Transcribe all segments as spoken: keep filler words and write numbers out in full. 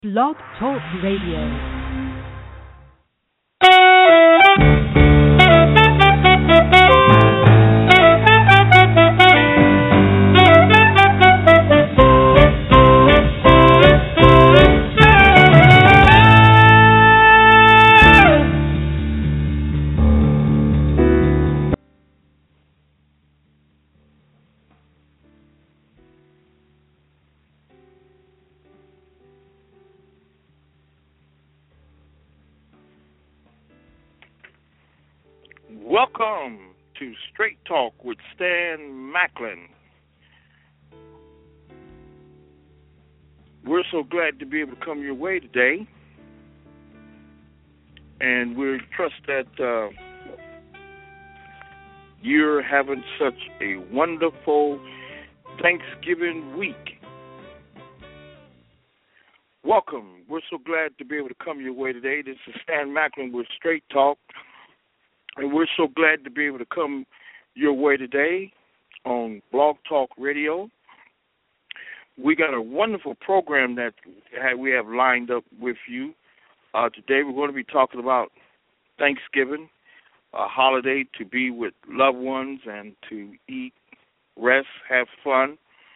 Blog Talk Radio. Welcome to Straight Talk with Stan Macklin. We're so glad to be able to come your way today, and we trust that uh, you're having such a wonderful Thanksgiving week. Welcome. We're so glad to be able to come your way today. This is Stan Macklin with Straight Talk. And we're so glad to be able to come your way today on Blog Talk Radio. We got a wonderful program that we have lined up with you. Uh, today we're going to be talking about Thanksgiving, a holiday to be with loved ones and to eat, rest, have fun.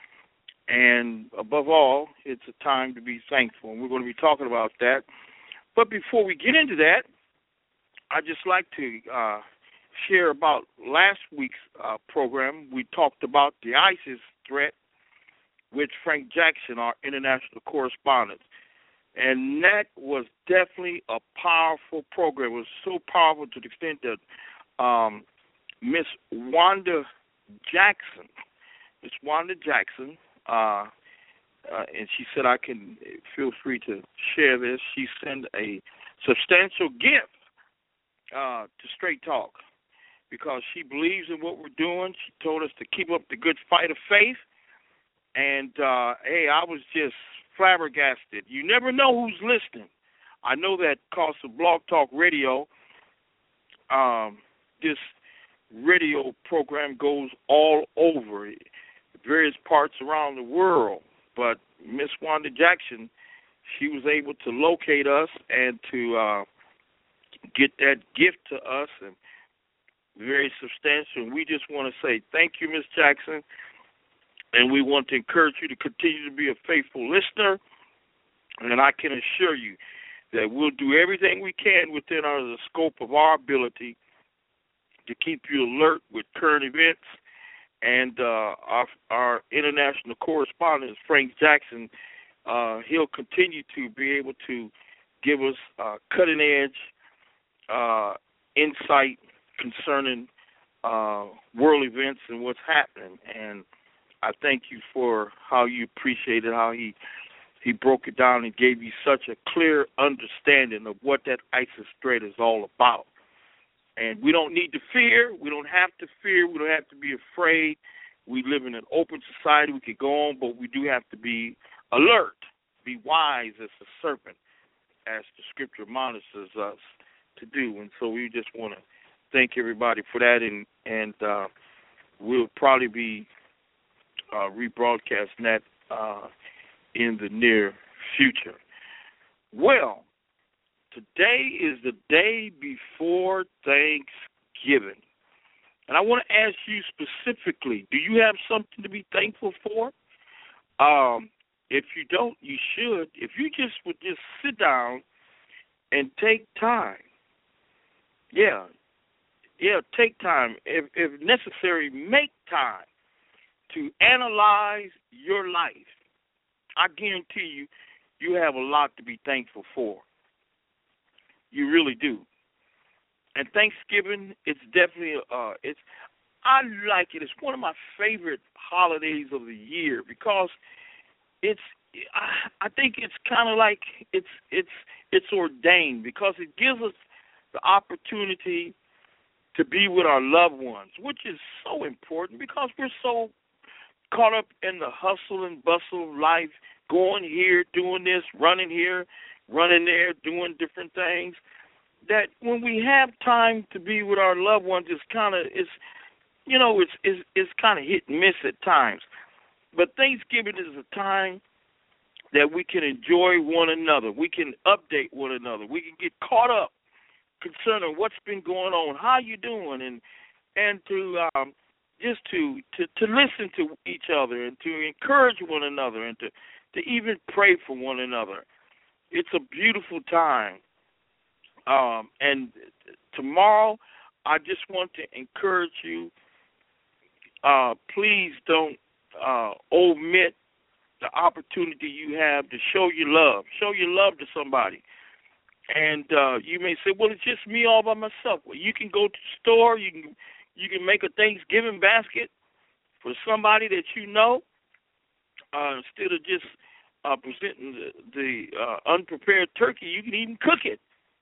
And above all, it's a time to be thankful. And we're going to be talking about that. But before we get into that, I'd just like to uh, share about last week's uh, program. We talked about the ISIS threat with Frank Jackson, our international correspondent. And that was definitely a powerful program. It was so powerful to the extent that um, Miss Wanda Jackson, Miss Wanda Jackson, uh, uh, and she said I can feel free to share this. She sent a substantial gift Uh, to Straight Talk because she believes in what we're doing. She told us to keep up the good fight of faith. And, uh, hey, I was just flabbergasted. You never know who's listening. I know that because of Blog Talk Radio, um, this radio program goes all over various parts around the world. But Miss Wanda Jackson, she was able to locate us and to uh, get that gift to us, and very substantial. And we just want to say thank you, Miss Jackson, and we want to encourage you to continue to be a faithful listener. And I can assure you that we'll do everything we can within our, the scope of our ability to keep you alert with current events. And uh, our, our international correspondent, Frank Jackson, uh, he'll continue to be able to give us uh, cutting-edge Uh, insight concerning uh, world events and what's happening. And I thank you for how you appreciated how he he broke it down and gave you such a clear understanding of what that ISIS threat is all about. And we don't need to fear. We don't have to fear. We don't have to be afraid. We live in an open society. We could go on, but we do have to be alert, be wise as a serpent, as the scripture monitors us to do. And so we just want to thank everybody for that, and and uh, we'll probably be uh, rebroadcasting that uh, in the near future. Well, today is the day before Thanksgiving, and I want to ask you specifically, do you have something to be thankful for? Um, if you don't, you should. If you just would just sit down and take time, Yeah, yeah, take time. If, if necessary, make time to analyze your life. I guarantee you, you have a lot to be thankful for. You really do. And Thanksgiving, it's definitely, uh, it's, I like it. It's one of my favorite holidays of the year because it's, I, I think it's kind of like, it's, it's, it's ordained because it gives us the opportunity to be with our loved ones, which is so important because we're so caught up in the hustle and bustle of life, going here, doing this, running here, running there, doing different things, that when we have time to be with our loved ones, it's kind of, it's, you know, it's, it's, it's kind of hit and miss at times. But Thanksgiving is a time that we can enjoy one another. We can update one another. We can get caught up concerning what's been going on, how you doing, and and to um, just to, to to listen to each other and to encourage one another and to, to even pray for one another. It's a beautiful time. Um, and tomorrow, I just want to encourage you, uh, please don't uh, omit the opportunity you have to show your love. Show your love to somebody. And uh, you may say, well, it's just me all by myself. Well, you can go to the store. You can you can make a Thanksgiving basket for somebody that you know uh, instead of just uh, presenting the, the uh, unprepared turkey. You can even cook it.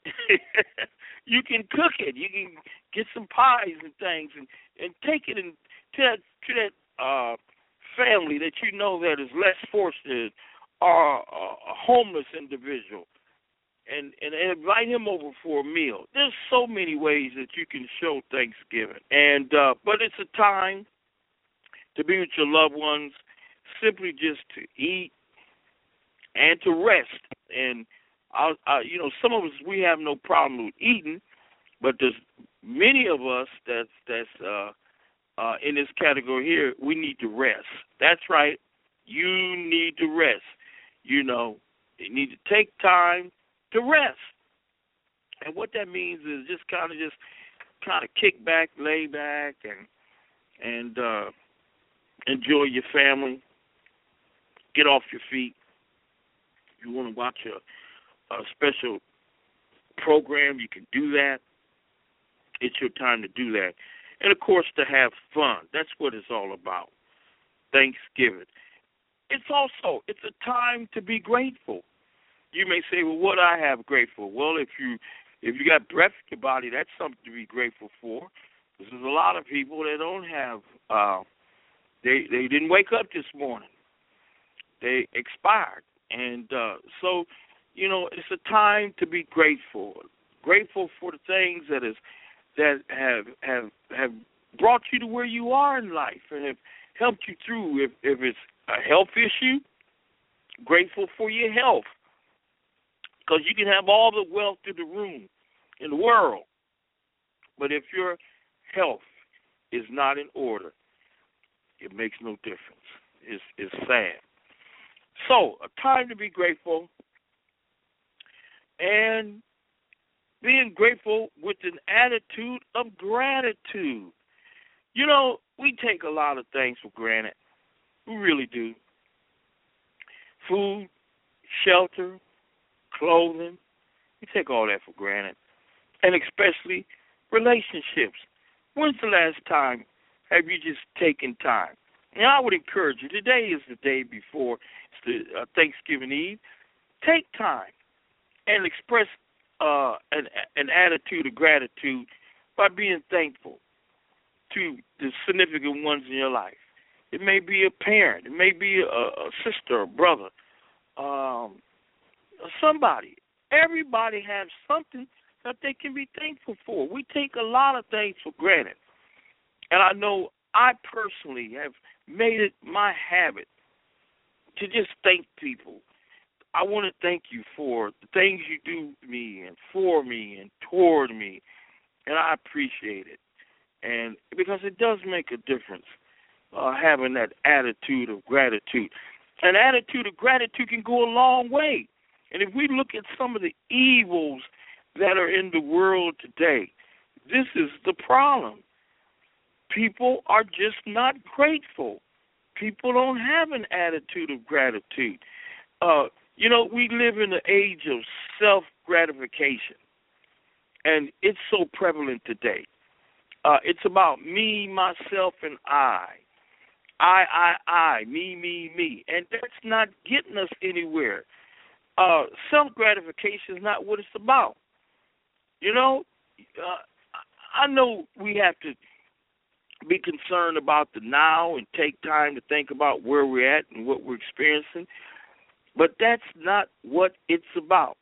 You can cook it. You can get some pies and things and, and take it and to that, to that uh, family that you know that is less fortunate or a homeless individual. And, and invite him over for a meal. There's so many ways that you can show Thanksgiving. And uh, but it's a time to be with your loved ones, simply just to eat and to rest. And, I, I, you know, some of us, we have no problem with eating, but there's many of us that's, that's uh, uh, in this category here, we need to rest. That's right. You need to rest. You know, you need to take time to rest. And what that means is just kind of just kind of kick back, lay back, and and uh, enjoy your family. Get off your feet. If you want to watch a, a special program, you can do that. It's your time to do that. And, of course, to have fun. That's what it's all about. Thanksgiving. It's also, it's a time to be grateful. You may say, well, what I have grateful? Well, if you if you got breath in your body, that's something to be grateful for. Because there's a lot of people that don't have, uh, they they didn't wake up this morning. They expired. And uh, so, you know, it's a time to be grateful. Grateful for the things that is that have have have brought you to where you are in life and have helped you through. If, if it's a health issue, grateful for your health. Because you can have all the wealth in the room, in the world, but if your health is not in order, it makes no difference. It's, it's sad. So, a time to be grateful, and being grateful with an attitude of gratitude. You know, we take a lot of things for granted. We really do. Food, shelter, clothing, we take all that for granted, and especially relationships. When's the last time have you just taken time? And I would encourage you, today is the day before it's the, uh, Thanksgiving Eve. Take time and express uh, an, an attitude of gratitude by being thankful to the significant ones in your life. It may be a parent. It may be a, a sister, a brother, um, somebody. Everybody has something that they can be thankful for. We take a lot of things for granted. And I know I personally have made it my habit to just thank people. I want to thank you for the things you do to me and for me and toward me, and I appreciate it. And because it does make a difference, uh, having that attitude of gratitude. An attitude of gratitude can go a long way. And if we look at some of the evils that are in the world today, this is the problem. People are just not grateful. People don't have an attitude of gratitude. Uh, you know, we live in the age of self-gratification, and it's so prevalent today. Uh, it's about me, myself, and I. I, I, I, me, me, me. And that's not getting us anywhere. Uh, self-gratification is not what it's about. You know, uh, I know we have to be concerned about the now and take time to think about where we're at and what we're experiencing, but that's not what it's about.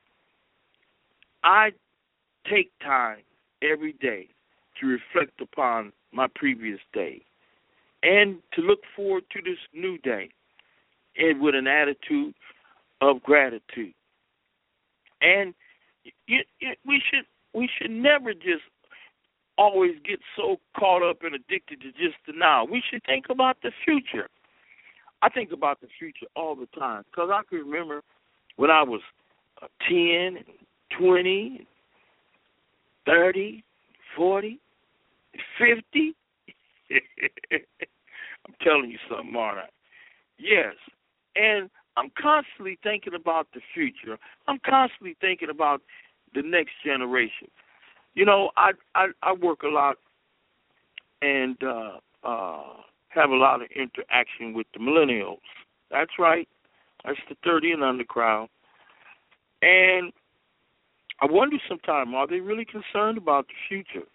I take time every day to reflect upon my previous day and to look forward to this new day, and with an attitude of gratitude. And you, you, we should we should never just always get so caught up and addicted to just the now. We should think about the future. I think about the future all the time because I can remember when I was uh, ten, twenty, thirty, forty, fifty. I'm telling you something, aren't I? Yes. And I'm constantly thinking about the future. I'm constantly thinking about the next generation. You know, I I, I work a lot and uh, uh, have a lot of interaction with the millennials. That's right. That's the thirty and under crowd. And I wonder sometimes, are they really concerned about the future?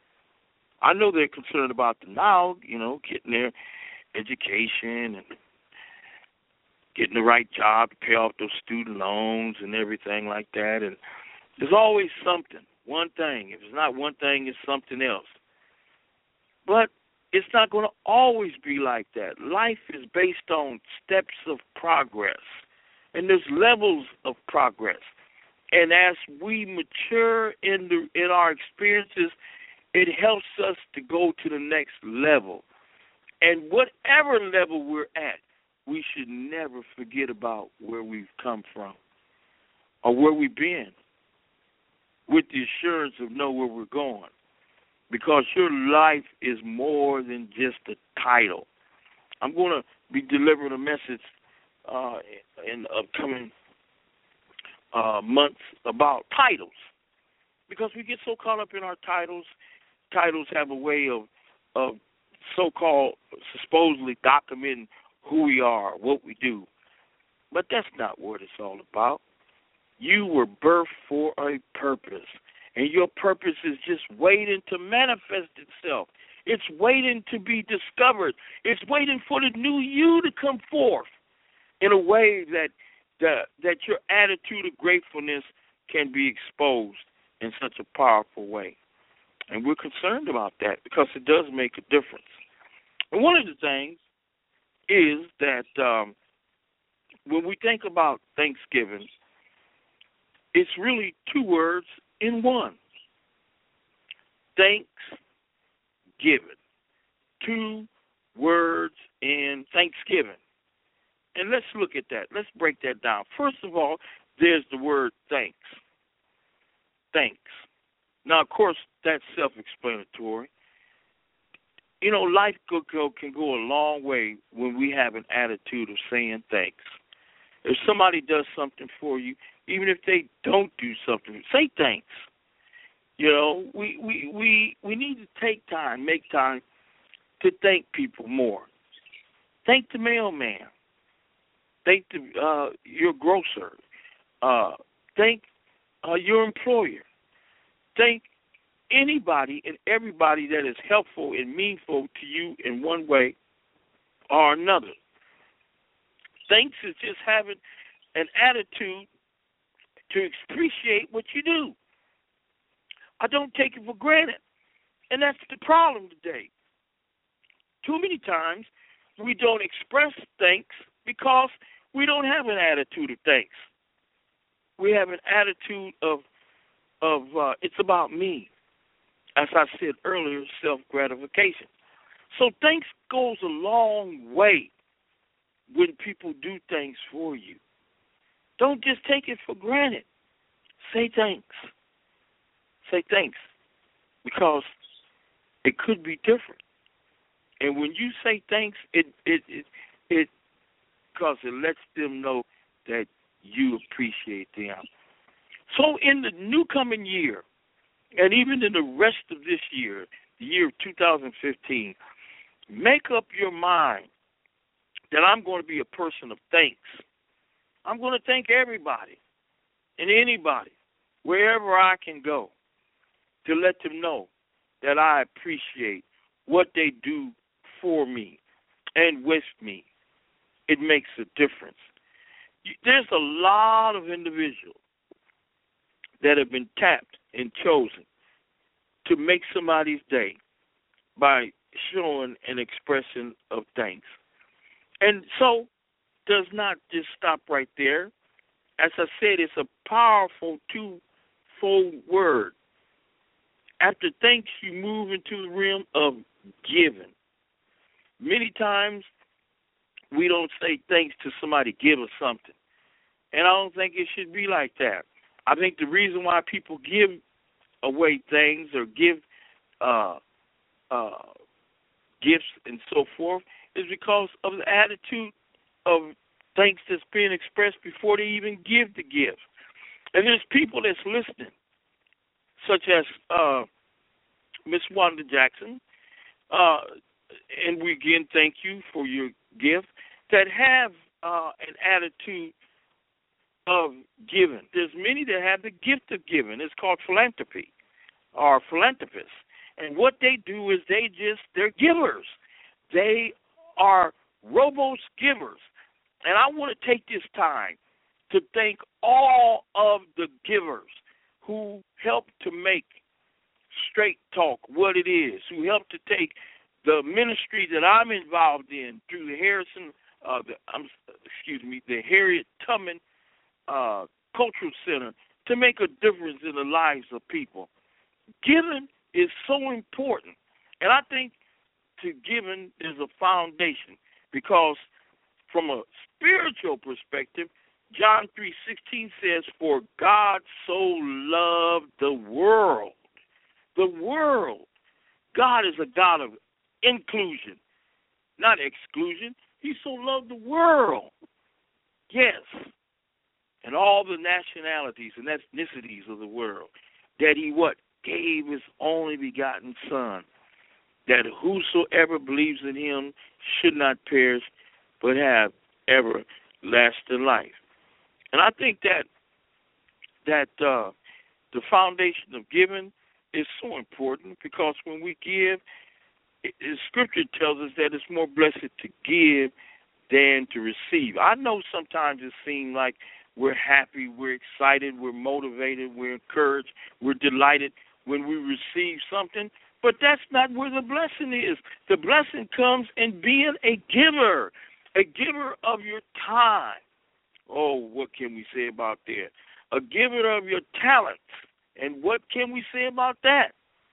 I know they're concerned about the now, you know, getting their education and getting the right job to pay off those student loans and everything like that. And there's always something, one thing. If it's not one thing, it's something else. But it's not going to always be like that. Life is based on steps of progress, and there's levels of progress. And as we mature in the in our experiences, it helps us to go to the next level. And whatever level we're at, we should never forget about where we've come from or where we've been, with the assurance of know where we're going. Because your life is more than just a title. I'm going to be delivering a message uh, in the upcoming uh, months about titles. Because we get so caught up in our titles. Titles have a way of, of so-called, supposedly documenting who we are, what we do. But that's not what it's all about. You were birthed for a purpose, and your purpose is just waiting to manifest itself. It's waiting to be discovered. It's waiting for the new you to come forth in a way that that, that your attitude of gratefulness can be exposed in such a powerful way. And we're concerned about that because it does make a difference. And one of the things is that um, when we think about Thanksgiving, it's really two words in one. Thanksgiving. Two words in Thanksgiving. And let's look at that. Let's break that down. First of all, there's the word thanks. Thanks. Now, of course, that's self-explanatory. You know, life go, go, can go a long way when we have an attitude of saying thanks. If somebody does something for you, even if they don't do something, say thanks. You know, we, we, we, we need to take time, make time to thank people more. Thank the mailman. Thank the, uh, your grocer. Uh, thank uh, your employer. Thank anybody and everybody that is helpful and meaningful to you in one way or another. Thanks is just having an attitude to appreciate what you do. I don't take it for granted. And that's the problem today. Too many times we don't express thanks because we don't have an attitude of thanks. We have an attitude of, of uh, it's about me. As I said earlier, self-gratification. So thanks goes a long way when people do things for you. Don't just take it for granted. Say thanks. Say thanks because it could be different. And when you say thanks, it it it, it because it lets them know that you appreciate them. So in the new coming year, and even in the rest of this year, the year of two thousand fifteen, make up your mind that I'm going to be a person of thanks. I'm going to thank everybody and anybody, wherever I can go, to let them know that I appreciate what they do for me and with me. It makes a difference. There's a lot of individuals that have been tapped and chosen to make somebody's day by showing an expression of thanks. And so does not just stop right there. as I said, it's a powerful two-fold word. After thanks, you move into the realm of giving. Many times, we don't say thanks to somebody give us something. And I don't think it should be like that. I think the reason why people give away things or give uh, uh, gifts and so forth is because of the attitude of thanks that's being expressed before they even give the gift. And there's people that's listening, such as uh, Miss Wanda Jackson, uh, and we again thank you for your gift, that have uh, an attitude of giving. There's many that have the gift of giving. It's called philanthropy or philanthropists. And what they do is they just, they're givers. They are robust givers. And I want to take this time to thank all of the givers who help to make Straight Talk what it is, who help to take the ministry that I'm involved in through the Harrison, uh, the, um, excuse me, the Harriet Tubman uh, Cultural Center to make a difference in the lives of people. Giving is so important, and I think to giving is a foundation because from a spiritual perspective, John three sixteen says, "For God so loved the world." The world. God is a God of inclusion, not exclusion. He so loved the world. Yes. And all the nationalities and ethnicities of the world. That he what? Gave his only begotten Son. That whosoever believes in him should not perish, but have everlasting life. And I think that that uh, the foundation of giving is so important because when we give, it, it, Scripture tells us that it's more blessed to give than to receive. I know sometimes it seems like we're happy, we're excited, we're motivated, we're encouraged, we're delighted when we receive something, but that's not where the blessing is. The blessing comes in being a giver, a giver of your time. Oh, what can we say about that? A giver of your talents. And what can we say about that?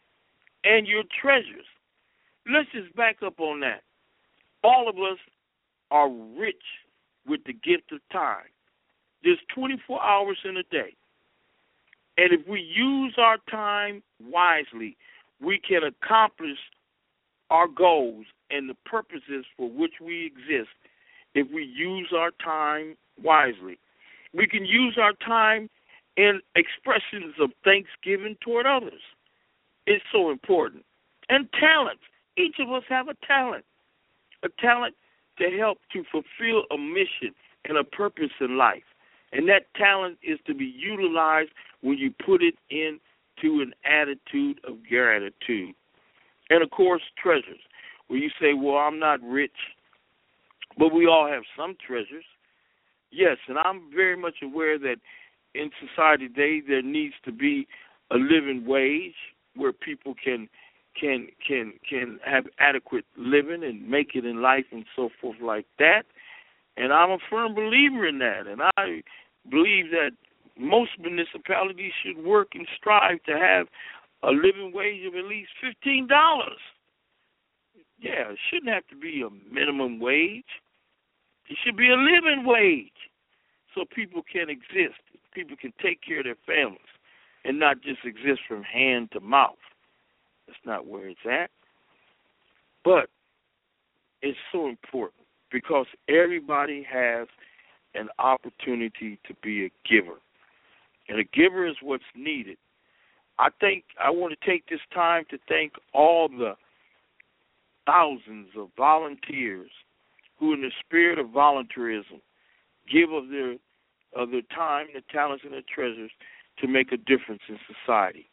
And your treasures. Let's just back up on that. All of us are rich with the gift of time. There's twenty-four hours in a day. And if we use our time wisely, we can accomplish our goals and the purposes for which we exist if we use our time wisely. We can use our time in expressions of thanksgiving toward others. It's so important. And talents. Each of us have a talent. A talent to help to fulfill a mission and a purpose in life. And that talent is to be utilized when you put it into an attitude of gratitude. And, of course, treasures. Where you say, well, I'm not rich, but we all have some treasures. Yes, and I'm very much aware that in society today there needs to be a living wage where people can can can can have adequate living and make it in life and so forth like that. And I'm a firm believer in that. And I believe that most municipalities should work and strive to have a living wage of at least fifteen dollars. Yeah, it shouldn't have to be a minimum wage. It should be a living wage so people can exist. People can take care of their families and not just exist from hand to mouth. That's not where it's at. But it's so important because everybody has an opportunity to be a giver. And a giver is what's needed. I think I want to take this time to thank all the thousands of volunteers who, in the spirit of volunteerism, give of their of their time, their talents, and their treasures to make a difference in society.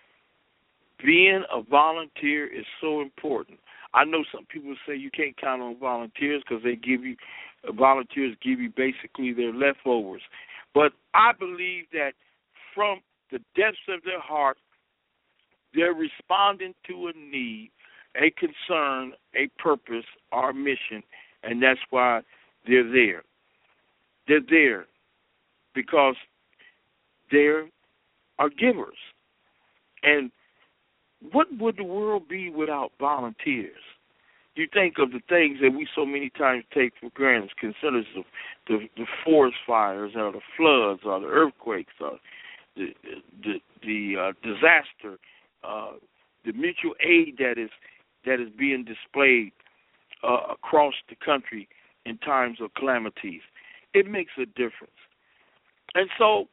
Being a volunteer is so important. I know some people say you can't count on volunteers because they give you, volunteers give you basically their leftovers. But I believe that from the depths of their heart, they're responding to a need, a concern, a purpose, or a mission, and that's why they're there. They're there. because there are givers. And what would the world be without volunteers? You think of the things that we so many times take for granted, consider the, the, the forest fires or the floods or the earthquakes or the, the, the uh, disaster, uh, the mutual aid that is that is being displayed uh, across the country in times of calamities. It makes a difference. And so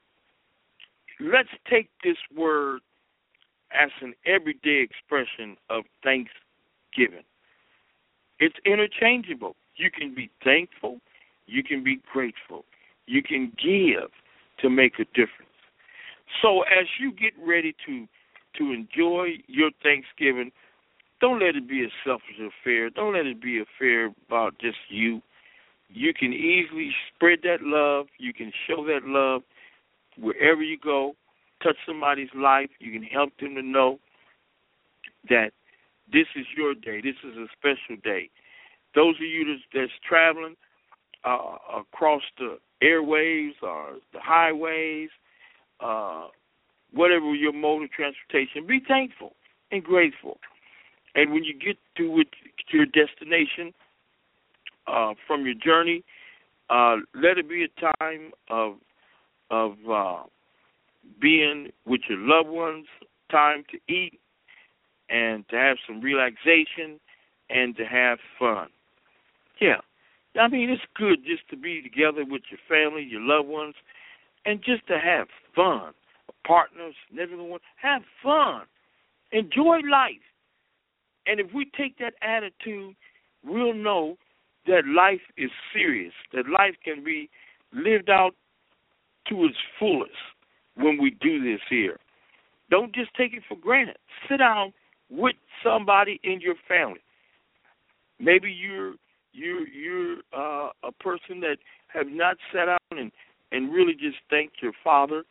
let's take this word as an everyday expression of thanksgiving. It's interchangeable. You can be thankful. You can be grateful. You can give to make a difference. So as you get ready to to enjoy your Thanksgiving, don't let it be a selfish affair. Don't let it be an affair about just you. You can easily spread that love. You can show that love wherever you go. Touch somebody's life. You can help them to know that this is your day. This is a special day. Those of you that's, that's traveling uh, across the airwaves or the highways, uh, whatever your mode of transportation, be thankful and grateful. And when you get to, with, to your destination uh, from your journey, uh, let it be a time of of uh, being with your loved ones, time to eat and to have some relaxation and to have fun. Yeah. I mean, it's good just to be together with your family, your loved ones, and just to have fun. Partners and everyone, have fun. Enjoy life. And if we take that attitude, we'll know that life is serious, that life can be lived out to its fullest when we do this here. Don't just take it for granted. Sit down with somebody in your family. Maybe you're you're you're uh, a person that have not sat down and, and really just thanked your father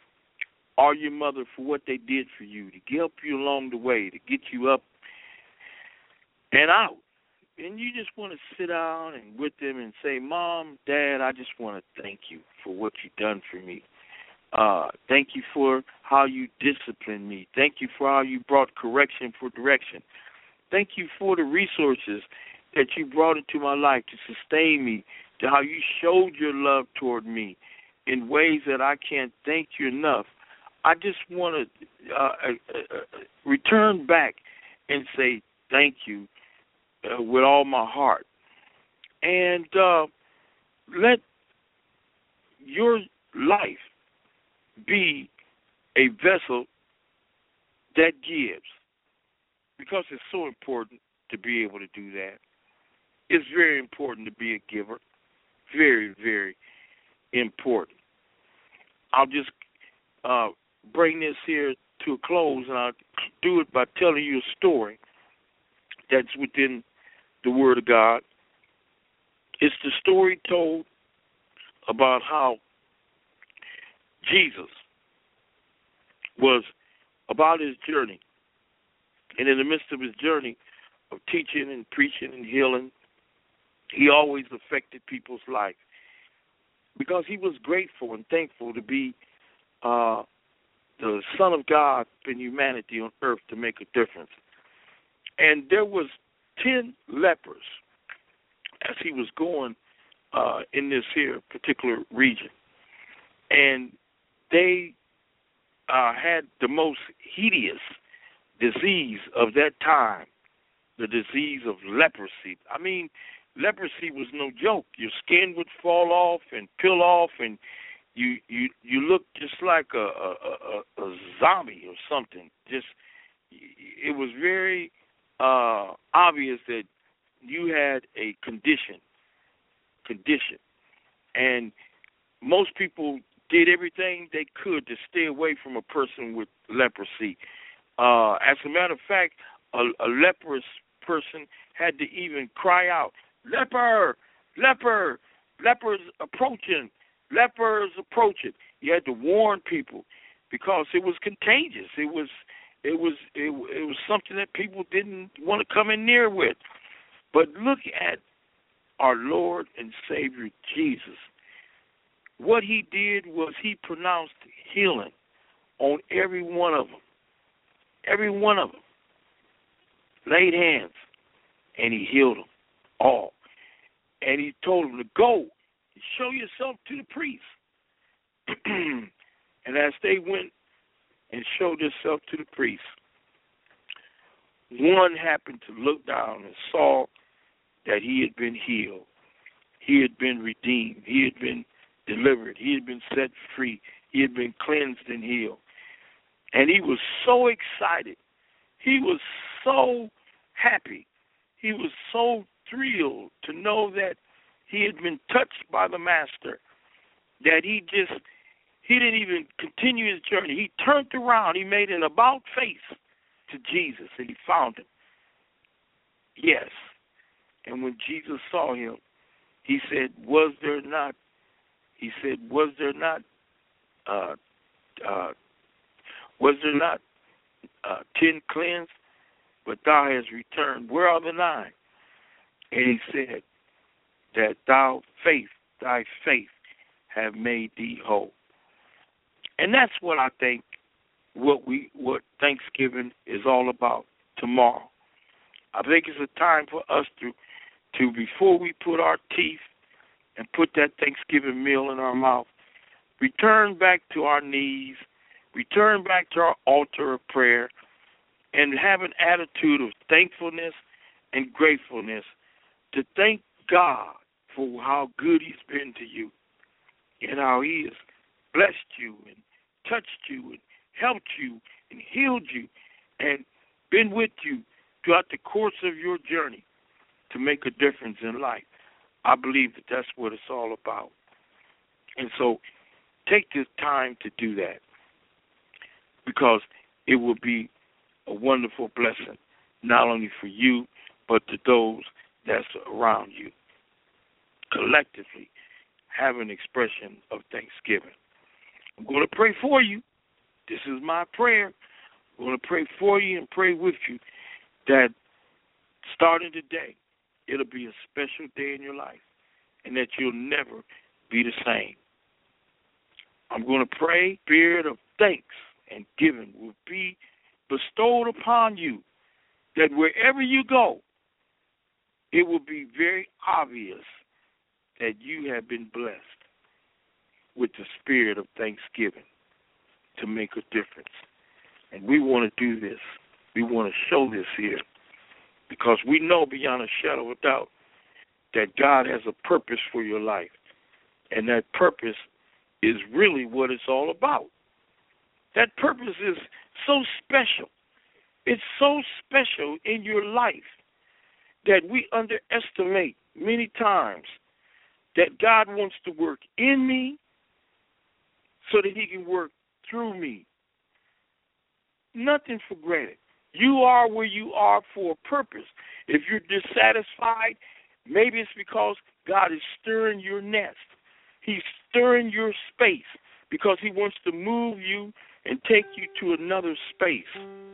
or your mother for what they did for you, to help you along the way, to get you up and out. And you just want to sit down and with them and say, Mom, Dad, I just want to thank you for what you've done for me. Uh, thank you for how you disciplined me. Thank you for how you brought correction for direction. Thank you for the resources that you brought into my life to sustain me, to how you showed your love toward me in ways that I can't thank you enough. I just want to uh, uh, uh, return back and say thank you uh, with all my heart. And uh, let your life be a vessel that gives, because it's so important to be able to do that. It's very important to be a giver. Very, very important. I'll just uh, bring this here to a close, and I'll do it by telling you a story that's within the Word of God. It's the story told about how Jesus was about his journey. And in the midst of his journey of teaching and preaching and healing, he always affected people's life because he was grateful and thankful to be uh, the Son of God in humanity on earth to make a difference. And there was ten lepers as he was going uh, in this here particular region. And they uh, had the most hideous disease of that time, the disease of leprosy. I mean, leprosy was no joke. Your skin would fall off and peel off, and you you you look just like a, a, a, a zombie or something. Just it was very uh, obvious that you had a condition, condition, and most people did everything they could to stay away from a person with leprosy. Uh, as a matter of fact, a, a leprous person had to even cry out, "Leper! Leper! Lepers approaching! Lepers approaching!" You had to warn people because it was contagious. It was, it was, it, it was something that people didn't want to come in near with. But look at our Lord and Savior Jesus. what he did was he pronounced healing on every one of them. Every one of them. Laid hands, and he healed them all. And he told them to go and show yourself to the priest. And as they went and showed themselves to the priest, one happened to look down and saw that he had been healed. He had been redeemed. He had been delivered. He had been set free. He had been cleansed and healed. And he was so excited. He was so happy. He was so thrilled to know that he had been touched by the Master that he just, he didn't even continue his journey. He turned around. He made an about face to Jesus, and he found him. Yes. And when Jesus saw him, he said, was there not, he said, was there not, uh, uh, was there not uh, ten cleansed? But thou hast returned. Where are the nine? And he said that thou faith, thy faith have made thee whole. And that's what I think what we what Thanksgiving is all about tomorrow. I think it's a time for us to to before we put our teeth and put that Thanksgiving meal in our mouth, return back to our knees, return back to our altar of prayer, and have an attitude of thankfulness and gratefulness to thank God for how good he's been to you and how he has blessed you and touched you and helped you and healed you and been with you throughout the course of your journey to make a difference in life. I believe that that's what it's all about. And so take this time to do that, because it will be a wonderful blessing, not only for you, but to those that's around you. Collectively, have an expression of thanksgiving. I'm going to pray for you. This is my prayer. I'm going to pray for you and pray with you that starting today, it'll be a special day in your life and that you'll never be the same. I'm going to pray, spirit of thanks and giving will be bestowed upon you, that wherever you go, it will be very obvious that you have been blessed with the spirit of thanksgiving to make a difference. And we want to do this. We want to show this here because we know beyond a shadow of a doubt that God has a purpose for your life. And that purpose is really what it's all about. That purpose is so special. It's so special in your life that we underestimate many times that God wants to work in me so that he can work through me. Nothing for granted. You are where you are for a purpose. If you're dissatisfied, maybe it's because God is stirring your nest. He's stirring your space because he wants to move you and take you to another space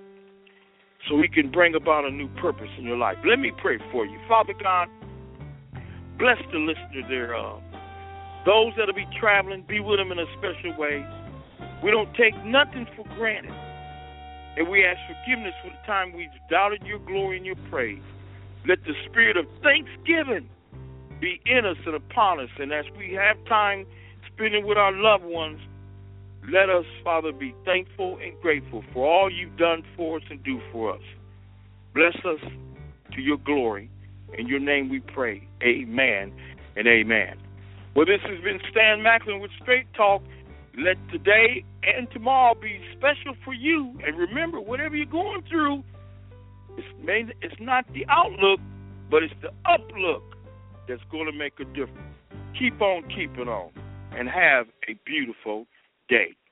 so he can bring about a new purpose in your life. Let me pray for you. Father God, bless the listener thereof. Those that will be traveling, be with them in a special way. We don't take nothing for granted. And we ask forgiveness for the time we've doubted your glory and your praise. Let the spirit of thanksgiving be in us and upon us. And as we have time spending with our loved ones, let us, Father, be thankful and grateful for all you've done for us and do for us. Bless us to your glory. In your name we pray. Amen and amen. Well, this has been Stan Macklin with Straight Talk. Let today and tomorrow be special for you. And remember, whatever you're going through, it's, main, it's not the outlook, but it's the uplook that's going to make a difference. Keep on keeping on and have a beautiful day.